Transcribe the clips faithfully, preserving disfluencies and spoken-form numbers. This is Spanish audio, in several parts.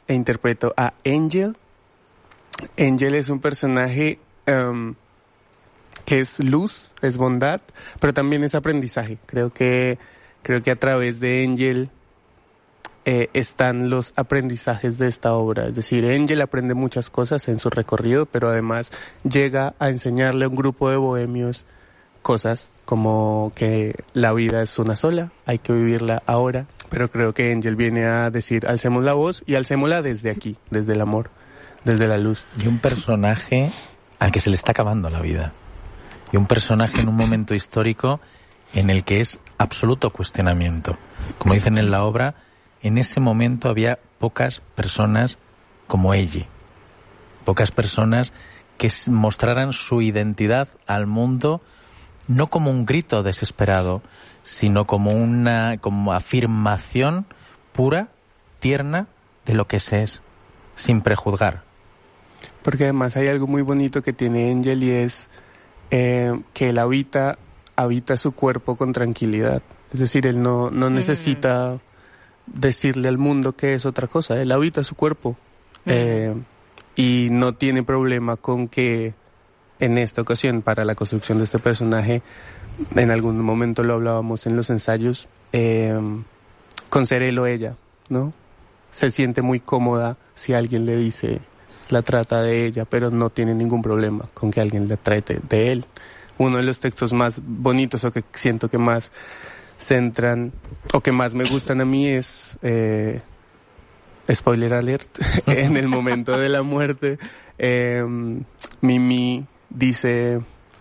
e interpreto a Angel. Angel es un personaje um, que es luz, es bondad, pero también es aprendizaje. Creo que, creo que a través de Angel eh, están los aprendizajes de esta obra. Es decir, Angel aprende muchas cosas en su recorrido, pero además llega a enseñarle a un grupo de bohemios cosas como que la vida es una sola, hay que vivirla ahora. Pero creo que Angel viene a decir, alcemos la voz y alcémosla desde aquí, desde el amor, desde la luz. Y un personaje al que se le está acabando la vida. Y un personaje en un momento histórico en el que es absoluto cuestionamiento. Como dicen en la obra, en ese momento había pocas personas como ella. Pocas personas que mostraran su identidad al mundo no como un grito desesperado, sino como una como afirmación pura, tierna de lo que se es, sin prejuzgar. Porque además hay algo muy bonito que tiene Angel y es eh, que él habita, habita su cuerpo con tranquilidad. Es decir, él no, no necesita mm. decirle al mundo que es otra cosa, él habita su cuerpo mm. eh, y no tiene problema con que en esta ocasión, para la construcción de este personaje, en algún momento lo hablábamos en los ensayos, eh, con ser él o ella, ¿no? Se siente muy cómoda si alguien le dice, la trata de ella, pero no tiene ningún problema con que alguien la trate de él. Uno de los textos más bonitos o que siento que más centran o que más me gustan a mí es, eh, spoiler alert, en el momento de la muerte, eh, Mimi dice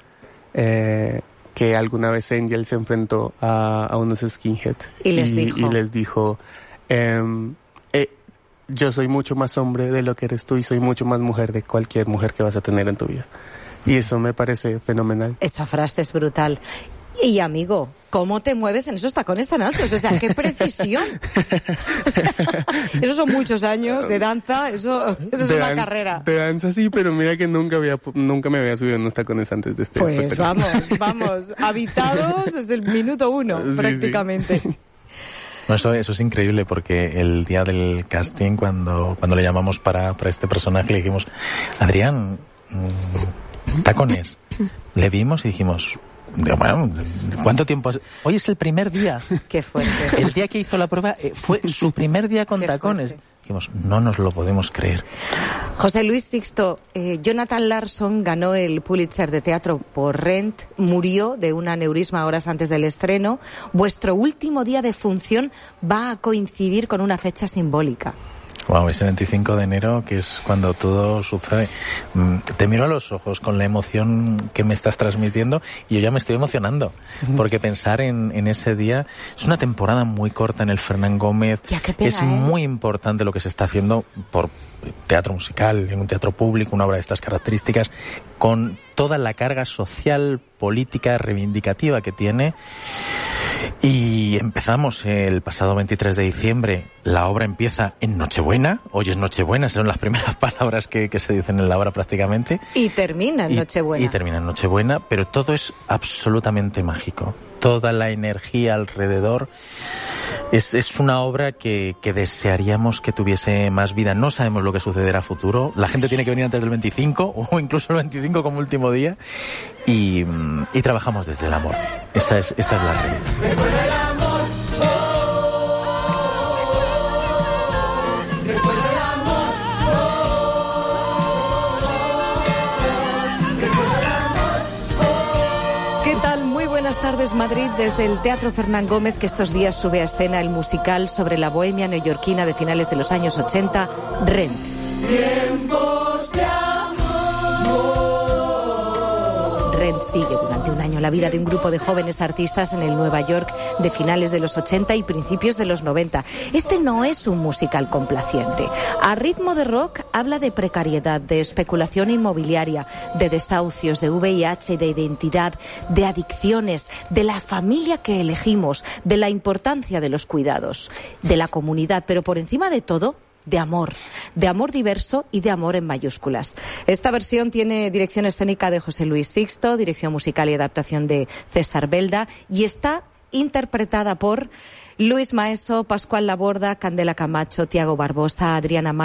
eh, que alguna vez Angel se enfrentó a, a unos skinhead y les y, dijo, y les dijo eh, eh, yo soy mucho más hombre de lo que eres tú y soy mucho más mujer de cualquier mujer que vas a tener en tu vida. Y eso me parece fenomenal. Esa frase es brutal. Y amigo, ¿cómo te mueves en esos tacones tan altos? O sea, qué precisión. O sea, esos son muchos años de danza, eso, eso es de una dan- carrera. De danza sí, pero mira que nunca había nunca me había subido en unos tacones antes de este Pues espectáculo. vamos, vamos, habitados desde el minuto uno, Sí, prácticamente. sí. No, eso, eso es increíble porque el día del casting, cuando, cuando le llamamos para, para este personaje, le dijimos, Adrián, mmm, tacones. Le vimos y dijimos, bueno, ¿cuánto tiempo has...? Hoy es el primer día. Qué fuerte. El día que hizo la prueba eh, fue su primer día con Qué tacones. fuerte. Dijimos, no nos lo podemos creer. José Luis Sixto, eh, Jonathan Larson ganó el Pulitzer de teatro por Rent, murió de un aneurisma horas antes del estreno. Vuestro último día de función va a coincidir con una fecha simbólica. Wow, ese veinticinco de enero, que es cuando todo sucede. Te miro a los ojos con la emoción que me estás transmitiendo y yo ya me estoy emocionando. Porque pensar en, en ese día, es una temporada muy corta en el Fernán Gómez. Ya, qué pena, es ¿eh? muy importante lo que se está haciendo por teatro musical, en un teatro público, una obra de estas características, con toda la carga social, política, reivindicativa que tiene. Y empezamos el pasado veintitrés de diciembre. La obra empieza en Nochebuena. Hoy es Nochebuena, son las primeras palabras que, que se dicen en la obra prácticamente. Y termina en Y- Nochebuena. Y termina en Nochebuena, pero todo es absolutamente mágico. Toda la energía alrededor. Es, es una obra que, que desearíamos que tuviese más vida. No sabemos lo que sucederá a futuro. La gente tiene que venir antes del veinticinco o incluso el veinticinco como último día. Y, mm, y trabajamos desde el amor. Esa es, esa es la realidad. ¿Qué tal? Muy buenas tardes, Madrid, desde el Teatro Fernán Gómez, que estos días sube a escena el musical sobre la bohemia neoyorquina de finales de los años ochenta, Rent. Tiempos de amor. Rent sigue durante un año la vida de un grupo de jóvenes artistas en el Nueva York de finales de los ochenta y principios de los noventa. Este no es un musical complaciente. A ritmo de rock habla de precariedad, de especulación inmobiliaria, de desahucios, de V I H, de identidad, de adicciones, de la familia que elegimos, de la importancia de los cuidados, de la comunidad, pero por encima de todo, de amor, de amor diverso y de amor en mayúsculas. Esta versión tiene dirección escénica de José Luis Sixto, dirección musical y adaptación de César Belda, y está interpretada por Luis Maeso, Pascual Laborda, Candela Camacho, Tiago Barbosa, Adriana Maya.